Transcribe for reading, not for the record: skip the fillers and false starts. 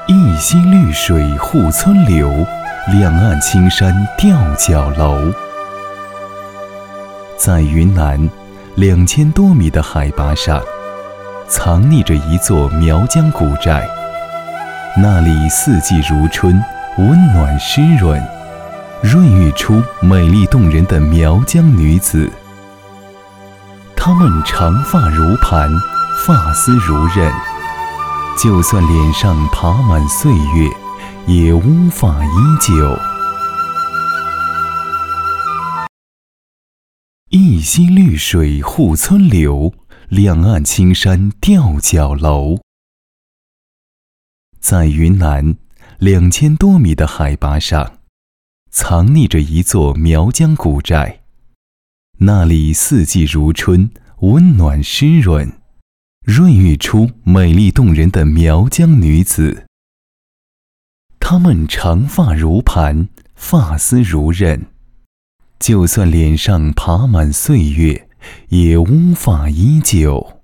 一溪绿水护村流，两岸青山吊脚楼。在云南2000多米的海拔上，藏匿着一座苗疆古寨，那里四季如春，温暖湿润，润育出美丽动人的苗疆女子。她们长发如盘，发丝如刃，就算脸上爬满岁月，也乌发依旧。一溪绿水护村流，两岸青山吊脚楼。在云南2000多米的海拔上，藏匿着一座苗疆古寨，那里四季如春，温暖湿润，润育出美丽动人的苗疆女子。她们长发如盘，发丝如刃，就算脸上爬满岁月，也乌发依旧。